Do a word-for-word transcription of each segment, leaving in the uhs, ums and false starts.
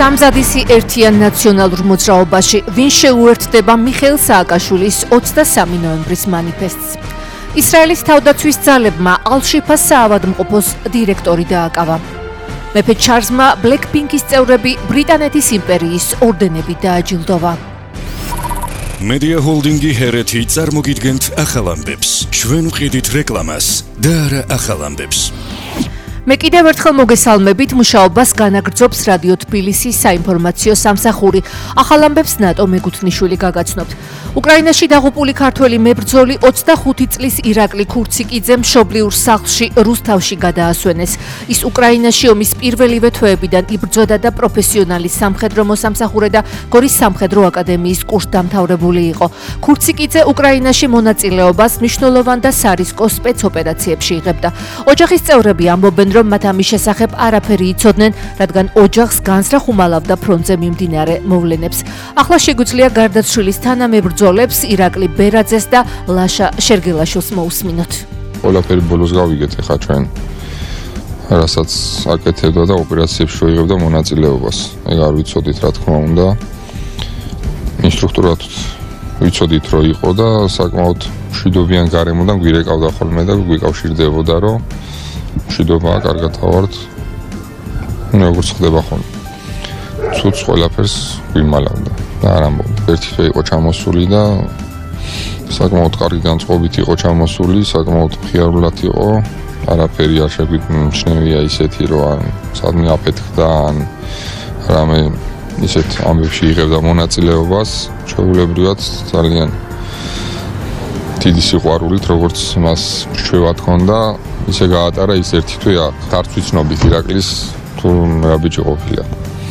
სამზადისი ერთიან ნაციონალურ მოძრაობაში ვინ შეუერთდება მიხეილ სააკაშვილის ოცდასამი ნოემბრის მანიფესტს. ისრაელის თავდაცვის ძალებმა ალ-შიფას საავადმყოფოს დირექტორი დააკავა. მეფე ჩარლზმა ბლეკპინკის წევრები ბრიტანეთის იმპერიის ორდენებით დააჯილდოვა. მედია ჰოლდინგი ჰერეთი წარმოგიდგენთ ახალ ამბებს. ჩვენ ვყიდით რეკლამას და არა ახალ ამბებს. მე კიდევ ერთხელ მოგესალმებით, მუშაობას განაგრძობს რადიო თბილისის საინფორმაციო სამსახური. ახალ ამბებს ნატო მეგუთნიშვილი გაგაცნობთ. უკრაინაში დაღუპული ქართველი მებრძოლი ოცდახუთი წლის ირაკლი ქურციკიძე მშობლიურ სახლში რუსთავში გადაასვენეს. ის უკრაინაში ომის პირველივე თვეებიდან იბრძოდა და პროფესიონალი სამხედრო მოსამსახურე და გორის სამხედრო აკადემიის კურსდამთავრებული იყო. ქურციკიძე უკრაინაში მონაწილეობას მნიშვნელოვან და სარისკო სპეცოპერაციებში იღებდა. ოჯახის წევრები ამბობენ, რომ მათ ამის შესახებ არაფერი იცოდნენ, რადგან ოჯახს განზრახ უმალავდა ფრონტზე მიმდინარე მოვლენებს. ახლა შეგვიძლია გარდაცვლილის თანამებრძოლებს ირაკლი ბერაძეს და ლაშა შერგელაშვილს მოусმინოთ. ყველაფერი ბოლოს გავიგეთ ახლა ჩვენ, რასაც აკეთებდა და ოპერაციებში შეიღებდა მონაწილეობას. ეგ არ ვიცოდით, რა თქმა უნდა. ინსტრუქტორად ვიცოდით, რომ იყო და საკმაოდ მშვიდობიან გარემოდან გვირეკავდა ხოლმე და გვიკავშირდებოდა, რომ მშვიდობაა, კარგად ავართ. ნუ როგორც ხდება ხოლმე. ცუც ყველაფერს გვიმალავდა და არ ამბობ. ერთი თვე იყო ჩამოსული და საკმაოდ კარგი განწყობით იყო ჩამოსული, საკმაოდ მხიარულად იყო. არაფერი არ შეგვიმჩნევია ისეთი, რომ ან სადმე აფეთქდა, ან რამე ისეთ ამბებში იღებდა მონაწილეობას, ჩვეულებრივად ძალიან დიდი სიყვარულით, როგორც მას მრჩევად ჰქონდა, ისე გაატარა ის ერთი თვე ხარც ვიცნობით ირაკლის თუ რა ბიჭი ყოფილა.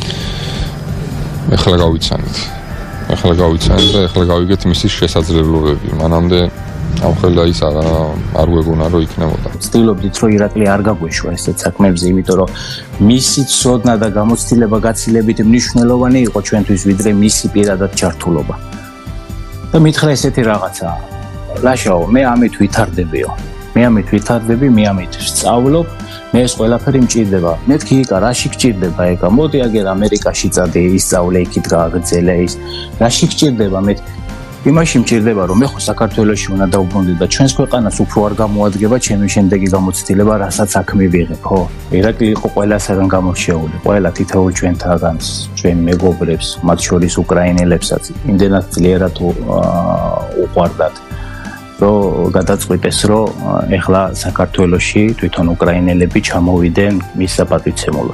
ეხლა გავიცანით. ეხლა გავიცანით და ეხლა გავიგეთ მისის შესაძლებლობები. მანამდე ამ ხელა ის არ არ გვეგონა რომ იქნებოდა. ვცდილობდით რომ ირაკლი არ გაგვეშვა ესეთ საქმეებზე, იმიტომ რომ მისი ცოდნა და გამოცდილება გაცილებით მნიშვნელოვანი იყო ჩვენთვის, ვიდრე მისი პირადად ჩართულობა. და მითხრა ესეთი რაღაცა. ლაშაო, მე ამით ვითარდებიო. მე ამით ვითარდები, მე ამით ვსწავლობ, მე ეს ყველაფერი მჭირდება. მეთქი იკა, რაში გჭირდება ეკა? მოდი აგერ ამერიკაში წადე, ისწავლე, იქით გააგრძელე ის. რაში გჭირდება? მე იმაში მჭირდება, რომ მე ხო საქართველოში უნდა დავბრუნდე და ჩვენს ქვეყანას უფრო არ გამოადგება ჩემი შემდეგი გამოცდილება, რასაც აქ მივიღებ, ხო? ირაკლი იყო ყველასაგან გამორჩეული, ყველა თითოეულ ჩვენთაგანს, ჩვენ მეგობრებს, მათ შორის უკრაინელებსაც, იმდენად ძლიერად უყვარდათ. რომ გადაწყვიტეს, რომ ეხლა საქართველოში თვითონ უკრაინელები ჩამოვიდნენ მის საპატივცემულოდ.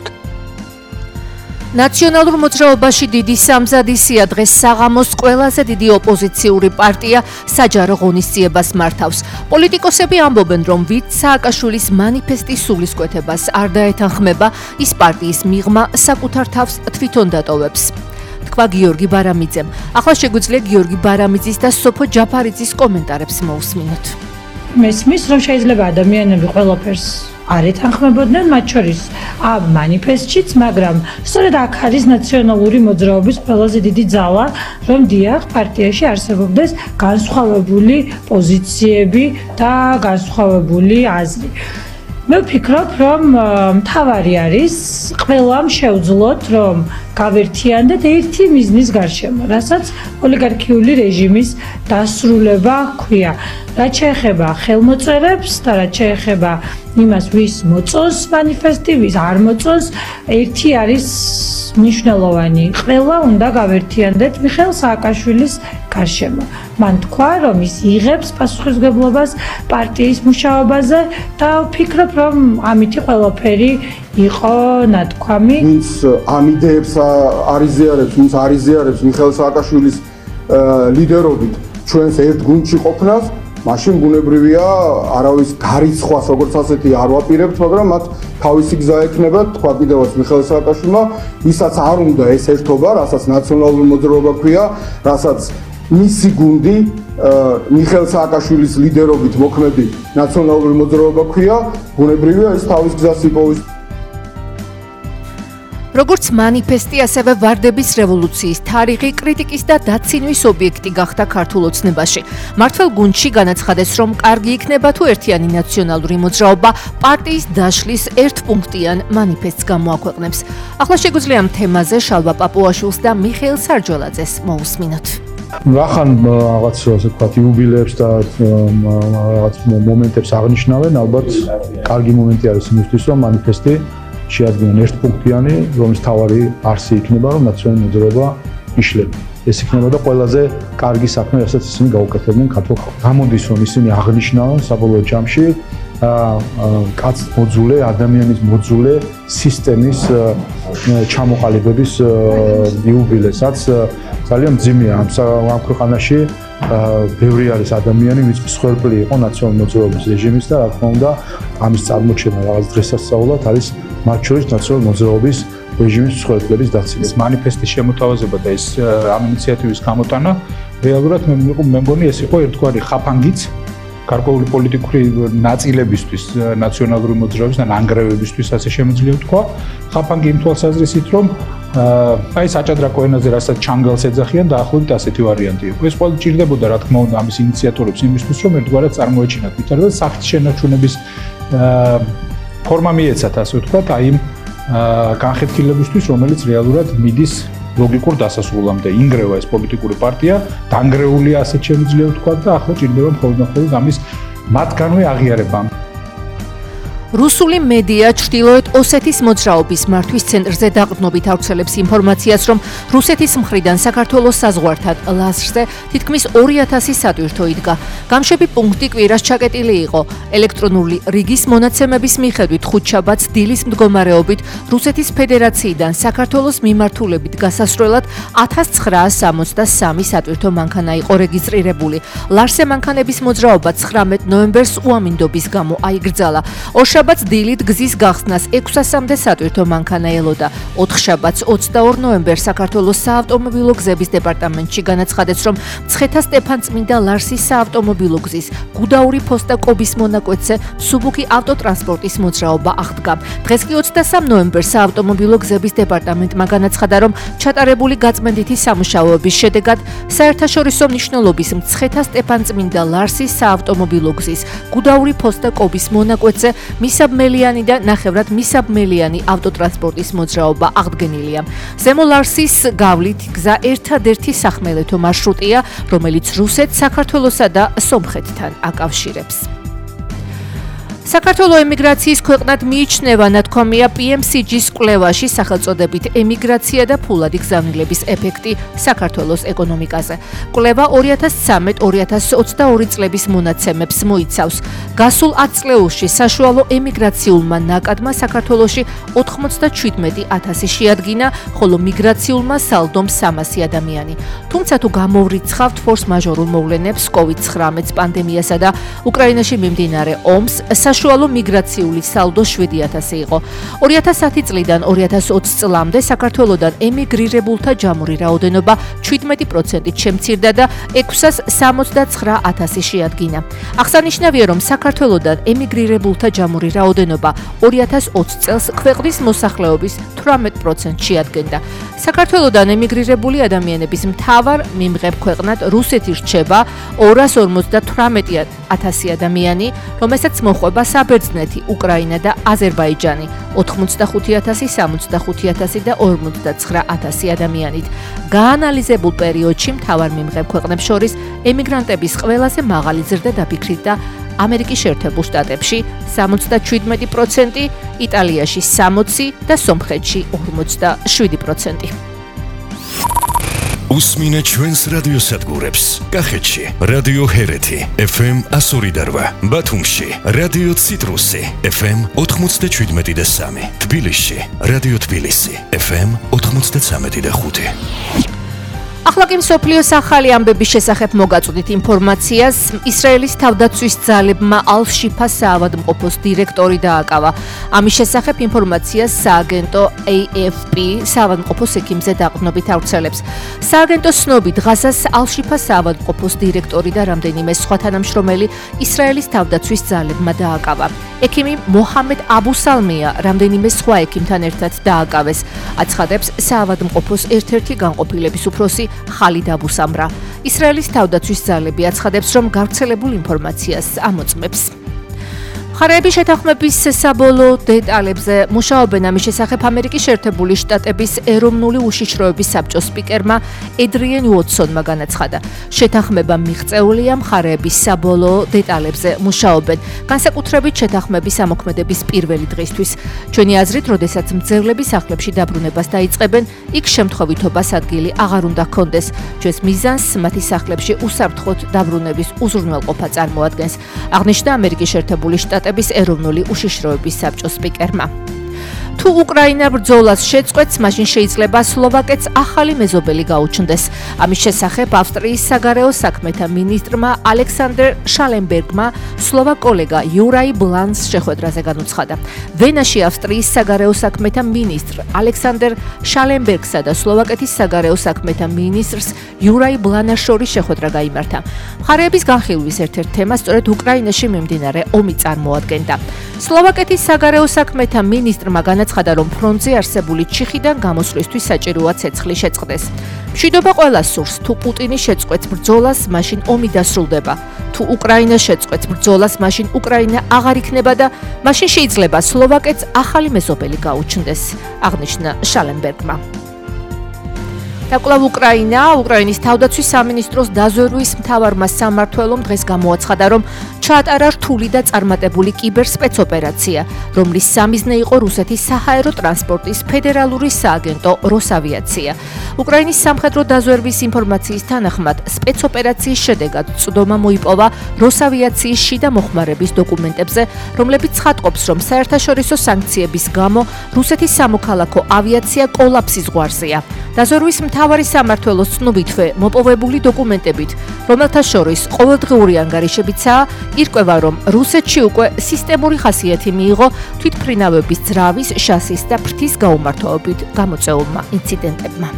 ნაციონალურ მოძრაობაში დიდი სამზადისია დღეს საღამოს ყველაზე დიდი ოპოზიციური პარტია საჯარო ღონისძიებას მართავს. პოლიტიკოსები ამბობენ, რომ ვით სააკაშვილის მანიფესტის სულისკვეთებას არ დაეთანხმება, ის პარტიის მიღმა საკუთარ თავს თვითონ დატოვებს. თქვა გიორგი ბარამიძემ. ახლა შეგვიძლია გიორგი ბარამიძის და სოფო ჯაფარიძის კომენტარებს მოусმინოთ. მესმის, რომ შეიძლება ადამიანები ყველაფერს არ ეთანხმებოდნენ, მათ შორის ამ მანიფესტშიც, მაგრამ სწორედ აქ არის ნაციონალური მოძრაობის ყველაზე დიდი ძალა, რომ დიახ, პარტიაში არსებობდეს განსხვავებული პოზიციები და განსხვავებული აზრი. მე ვფიქრობ, რომ მთავარი არის ყველამ შეუძლოთ, რომ გავერთიანდეთ ერთი მიზნის გარშემო, რასაც ოლიგარქიული რეჟიმის დასრულება ჰქვია. რაც შეეხება ხელმოწერებს და რაც შეეხება იმას, ვის მოწონს მანიფესტი, ვის არ მოწონს, ერთი არის მნიშვნელოვანი. ყველა უნდა გავერთიანდეთ მიხეილ სააკაშვილის გარშემო. მან თქვა, რომ ის იღებს პასუხისმგებლობას პარტიის მუშაობაზე და ვფიქრობ, რომ ამითი ყველაფერი იყო ნათქვამი. ვინც ამ იდეებს არ იზიარებს, ვინც არ იზიარებს მიხეილ სააკაშვილის ლიდერობით ჩვენს ერთ გუნდში ყოფნას, მაშინ ბუნებრივია არავის გარიცხვას როგორც ასეთი არ ვაპირებთ, მაგრამ მათ თავისი გზა ექნებათ, თქვა კიდევაც მიხეილ სააკაშვილმა, ვისაც არ უნდა ეს ერთობა, რასაც ნაციონალური მოძრაობა ქვია, რასაც მისი გუნდი მიხეილ სააკაშვილის ლიდერობით მოქმედი ნაციონალური მოძრაობა ქვია, ბუნებრივია ის თავის გზას იპოვის. როგორც მანიფესტი, ასევე ვარდების რევოლუციის თარიღი, კრიტიკის და დაცინვის ობიექტი გახდა ქართულ ოცნებაში. მართლ გუნდში განაცხადეს, რომ კარგი იქნება თუ ერთიანი ნაციონალური მოძრაობა პარტიის დაშლის ერთპუნქტიან მანიფესტს გამოაქვეყნებს. ახლა შეგვიძლია ამ თემაზე შალვა პაპუაშვილს და მიხეილ სარჯოლაძეს მოусმინოთ. რახან რაღაც ასე ვთქვათ იუბილეებს და რაღაც მომენტებს აღნიშნავენ, ალბათ კარგი მომენტი არის იმისთვის, რომ მანიფესტი შეადგენენ ერთპუნქტიანი, რომლის თავარი არსი იქნება, რომ ნაციონალური მოძრაობა იშლება. ეს იქნება და ყველაზე კარგი საქმე, რასაც ისინი გაუკეთებდნენ ქართულ ხალხს. გამოდის, რომ ისინი აღნიშნავენ საბოლოო ჯამში კაც მოძულე, ადამიანის მოძულე სისტემის ჩამოყალიბების იუბილესაც ძალიან მძიმეა ამ ამ ქვეყანაში ბევრი არის ადამიანი, ვინც მსხვერპლი იყო ნაციონალური მოძრაობის რეჟიმის და რა თქმა უნდა ამის წარმოჩენა რაღაც დღესასწაულად არის მათ შორის ნაციონალური მოძრაობის რეჟიმის მსხვერპლების დაცინება. მანიფესტის შემოთავაზება და ეს ამ ინიციატივის გამოტანა რეალურად მე მგონი ეს იყო ერთგვარი ხაფანგიც გარკვეული პოლიტიკური ნაწილებისთვის, ნაციონალური მოძრაობის და ნანგრევებისთვის, ასე შემიძლია ვთქვა. ხაფანგი იმ თვალსაზრისით, რომ აი საჭადრაკო ენაზე რასაც ჩანგალს ეძახიან, დაახლოებით ასეთი ვარიანტი იყო. ეს ყოველ ჭირდებოდა, რა თქმა უნდა, ამის ინიციატორებს იმისთვის, რომ ერთგვარად წარმოეჩინათ ვითარება სახით შენარჩუნების ფორმა მიეცათ, ასე ვთქვათ, აი იმ განხეთქილებისთვის, რომელიც რეალურად მიდის ლოგიკურ დასასრულამდე. ინგრევა ეს პოლიტიკური პარტია, დანგრეულია ასეთ შემიძლია ვთქვათ და ახლა ჭირდება მხოლოდ და მხოლოდ ამის მათგანვე აღიარება. რუსული მედია ჩრდილოეთ ოსეთის მოძრაობის მართვის ცენტრზე დაყრდნობით ავრცელებს ინფორმაციას, რომ რუსეთის მხრიდან საქართველოს საზღვართან ლაზრზე თითქმის ორი ათასი სატვირთო იდგა. გამშვები პუნქტი კვირას ჩაკეტილი იყო. ელექტრონული რიგის მონაცემების მიხედვით ხუთშაბათს დილის მდგომარეობით რუსეთის ფედერაციიდან საქართველოს მიმართულებით გასასვლელად ათას ცხრაას სამოცდა სამი სატვირთო მანქანა იყო რეგისტრირებული. ლარსე მანქანების მოძრაობა ცხრამეტ ნოემბერს უამინდობის გამო აიგრძალა. ორშაბათს დილით გზის გახსნას ექვსასამდე სატვირთო მანქანა ელოდა. ოთხშაბათს ოცდაორ ნოემბერს საქართველოს საავტომობილო გზების დეპარტამენტში განაცხადეს, რომ მცხეთა-სტეფანწმინდა ლარსის საავტომობილო გზის გუდაური ფოსტა კობის მონაკვეთზე მსუბუქი ავტოტრანსპორტის მოძრაობა აღდგა. დღეს კი ოცდასამ ნოემბერს საავტომობილო გზების დეპარტამენტმა განაცხადა, რომ ჩატარებული გაწმენდითი სამუშაოების შედეგად საერთაშორისო მნიშვნელობის მცხეთა-სტეფანწმინდა ლარსის საავტომობილო გზის გუდაური ფოსტა კობის მონაკვეთზე მისაბმელიანი და ნახევრად მისაბმელიანი ავტოტრანსპორტის მოძრაობა აღდგენილია. ზემო ლარსის გავლით გზა ერთადერთი სახმელეთო მარშრუტია, რომელიც რუსეთს, საქართველოსა და სომხეთთან აკავშირებს. საქართველოს ემიგრაციის ქვეყნად მიიჩნევა, ნათქვამია პი ემ სი ჯის კვლევაში სახელწოდებით ემიგრაცია და ფულადი გზავნილების ეფექტი საქართველოს ეკონომიკაზე. კვლევა ორი ათას ცხრამეტ ორი ათას ოცდაორი წლების მონაცემებს მოიცავს. გასულ ათ წლეულში საშუალო ემიგრაციულმა ნაკადმა საქართველოში ოთხმოცდაჩვიდმეტი ათასი შეადგინა, ხოლო მიგრაციულმა სალდომ სამასი ადამიანი. თუმცა თუ გამოვრიცხავთ ფორს-მაჟორულ მოვლენებს, კოვიდ ცხრამეტ პანდემიასა და უკრაინაში მიმდინარე ომს, საშუალო მიგრაციული სალდო შვიდი ათასი იყო. ორი ათას ათი წლიდან ორი ათას ოცი წლამდე საქართველოდან ემიგრირებულთა ჯამური რაოდენობა შვიდმეტი პროცენტით შემცირდა და ექვსას სამოცდაცხრა ათასი შეადგინა. აღსანიშნავია, რომ საქართველოდან ემიგრირებულთა ჯამური რაოდენობა ორი ათას ოცი წელს ქვეყნის მოსახლეობის თვრამეტ პროცენტს შეადგენდა. საქართველოდან ემიგრირებული ადამიანების მთავარ მიმღებ ქვეყნად რუსეთი რჩება ორას ორმოცდათვრამეტი ათასი ადამიანი, რომელსაც მოჰყვება საბერძნეთი, უკრაინა და აზერბაიჯანი ოთხმოცდახუთი ათასი, სამოცდახუთი ათასი და ორმოცდაცხრა ათასი ადამიანით. გაანალიზებულ პერიოდში მთავარ მიმღებ ქვეყნებს შორის ემიგრანტების ყველაზე მაღალი ზრდა დაფიქრდა ამერიკის შეერთებულ შტატებში სამოცდაჩვიდმეტი პროცენტი, იტალიაში სამოცი და სომხეთში ორმოცდაშვიდი პროცენტი. უსმინე ჩვენს რადიოსადგურებს. კახეთში რადიო ჰერეთი ეფ ემ εκατო ორი და რვა, ბათუმში რადიო ციტრუსი ეფ ემ ოთხმოცდაჩვიდმეტი და სამი, თბილისში რადიო თბილისი ეფ ემ ოთხმოცდაცამეტი და ხუთი. ახლა კი მსოფლიოს ახალი ამბების შესახებ მოგაწვდით ინფორმაციას. ისრაელის თავდაცვის ძალებმა ალ-შიფა საავადმყოფოს დირექტორი დააკავა. ამის შესახებ ინფორმაციას სააგენტო A F P საავადმყოფოს ექიმზე დაყრდნობით ავრცელებს. სააგენტოს ცნობით, ღაზას ალ-შიფა საავადმყოფოს დირექტორი და რამდენიმე სხვა თანამშრომელი ისრაელის თავდაცვის ძალებმა დააკავა. ექიმი მოჰამედ აბუ-სალმია რამდენიმე სხვა ექიმთან ერთად დააკავეს. აცხადებს საავადმყოფოს ერთ-ერთი განყოფილების უფროსი ხალიდ აბუ-სამრა. ისრაელის თავდაცვის ძალები აცხადებს, რომ გავრცელებულ ინფორმაციას ამოწმებს. მხარეების შეთანხმების საბოლოო დეტალებზე მუშაობენ ამის შესახებ ამერიკის შეერთებული შტატების ეროვნული უშიშროების საბჭოს სპიკერმა ედრიენ უოტსონმა განაცხადა. შეთანხმება მიღწეულია, მხარეების საბოლოო დეტალებზე მუშაობენ, განსაკუთრებით შეთანხმების ამოქმედების პირველი დღისთვის. ჩვენი აზრით, როდესაც მძევლები სახლებში დაბრუნებას დაიწყებენ, იქ შემთხვევითობას ადგილი აღარ უნდა ჰქონდეს. ჩვენს მიზანს მათი სახლებში უსაფრთხოდ დაბრუნების უზრუნველყოფა წარმოადგენს, აღნიშნა ამერიკის შეერთებული შტატების ეროვნული უშიშროების საბჭოს სპიკერმა. თუ უკრაინა ბრძოლას შეწყვეტს, მაშინ შეიძლება სლოვაკეთს ახალი მეზობელი გაუჩნდეს. ამის შესახებ ავსტრიის საგარეო საქმეთა მინისტრმა ალექსანდრ შალენბერგმა სლოვაკ კოლეგა იურაი ბლანს შეხვედრაზე განუცხადა. ვენაში ავსტრიის საგარეო საქმეთა მინისტრ ალექსანდრ შალენბერგსა და სლოვაკეთის საგარეო საქმეთა მინისტრს იურაი ბლანას შორის შეხვედრა გაიმართა. მხარეების განხილვის ერთ-ერთ თემა სწორედ უკრაინაში მიმდინარე ომი წარმოადგენდა. სლოვაკეთის საგარეო საქმეთა მინისტრმა განაცხადა, რომ ფრონტზე არსებული ჩიხიდან გამოსვლისთვის საჭიროა ცეცხლი შეწყდეს. მშვიდობა ყველას სურს, თუ პუტინი შეწყვეტს ბრძოლას, მაშინ ომი დასრულდება. თუ უკრაინა შეწყვეტს ბრძოლას, მაშინ უკრაინა აღარ იქნება და მაშინ შეიძლება სლოვაკეთს ახალი მეზობელი გაუჩნდეს, აღნიშნა შალენბერგმა. და კვლავ უკრაინა, უკრაინის თავდაცვის სამინისტროს დაზვერვის მთავარმა სამმართველომ დღეს გამოაცხადა, რომ ჩაატარა რთული და წარმატებული კიბერსპეცოპერაცია, რომლის სამიზნე იყო რუსეთის საჰაერო ტრანსპორტის ფედერალური სააგენტო როსავიაცია. უკრაინის სამხედრო დაზვერვის ინფორმაციის თანახმად, სპეცოპერაციის შედეგად წვდომა მოიპოვა როსავიაციის შიდა მოხმარების დოკუმენტებზე, რომლებიც ცხადყოფს, რომ საერთაშორისო სანქციების გამო რუსეთის სამოქალაქო ავიაცია კოლაფსის ზღვარზეა. დაზვერვის მთავარი სამმართველოს ცნობითვე მოპოვებული დოკუმენტებით, რომელთა შორის ყოველდღიური ანგარიშებიცაა, ირკვევა, რომ რუსეთში უკვე სისტემური ხასიათი მიიღო თვითმფრინავების ძრავის, შასის და ფრთის გაუმართლობით გამოწვეულმა ინციდენტებმა.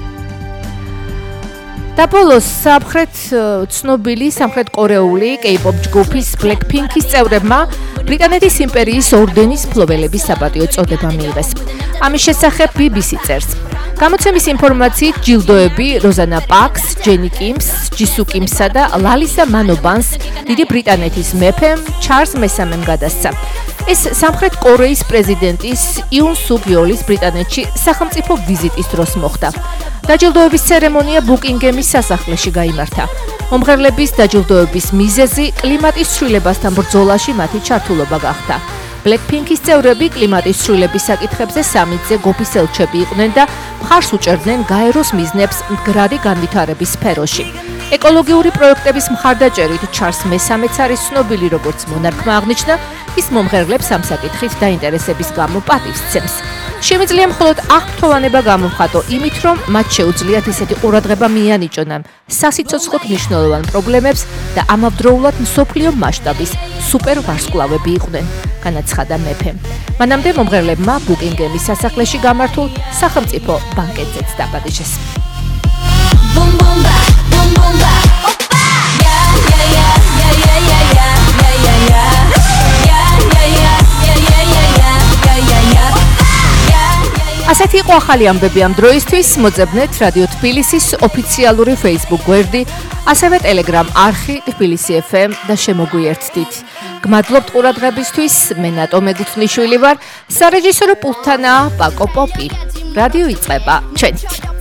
და ბოლოს სამხრეთ ცნობილი სამხრეთ კორეული K-pop ჯგუფის Blackpink-ის წევრებმა ბრიტანეთის იმპერიის ორდენის მფლობელების საპატიო წოდება მიიღეს. ამის შესახებ B B C წერს. გამოცემის ინფორმაციით ჯილდოები როზანა პაკს, ჯენი კიმს, ჯისუ კიმსა და ლალისა მანობანს დიდი ბრიტანეთის მეფემ ჩარლზ მესამემ გადასცა. ეს სამხრეთ კორეის პრეზიდენტის იუნ სუკ იოლის ბრიტანეთში სახელმწიფო ვიზიტის დროს მოხდა. დაჯილდოების ცერემონია ბუკინგემის სასახლეში გაიმართა. მომღერლების დაჯილდოების მიზეზი კლიმატის ცვლილებასთან ბრძოლაში მათი ჩართულობა გახდა. Blackpink-ის წევრები კლიმატის ცვლილების საკითხებზე სამიტზე გოფისელჩები იყვნენ და მხარს უჭერდნენ გაეროს მიზნებს მდგრადი განვითარების სფეროში. ეკოლოგიური პროექტების მხარდაჭერით ჩარლზ მესამეც არის ცნობილი, როგორც მონარქმა აღნიშნა, ის მომღერლებს ამ საკითხით დაინტერესების გამო პატივს სცემს. შემიძლია მხოლოდ აღფრთოვანება გამოვხატო იმით, რომ მათ შეუძლიათ ისეთი ყურადღება მიანიჭონ სასიცოცხლოდ მნიშვნელოვან პრობლემებს და ამავდროულად მსოფლიო მასშტაბის სუპერვარსკვლავები იყვნენ, განაცხადა მეფემ. მანამდე მომღერლებმა ბუკინგემის სასახლეში გამართულ სახელმწიფო ბანკეტზეც დაბადიშეს. Boom boom ba, boom boom ba, opa! Yeah yeah yeah yeah yeah yeah yeah yeah yeah yeah yeah yeah yeah yeah yeah. ასეთი იყო ახალი ამბები ამ დროისთვის. მოძებნეთ რადიო თბილისის ოფიციალური Facebook გვერდი, ასევე Telegram არხი თბილისი F M და შემოგვიერთდით. გმადლობთ ყურადღებისთვის. მე ნატო მეგუთნიშვილი ვარ. სარეჟისორო პულტთანაა პაკო პოპი. რადიო იწყება ჩვენით.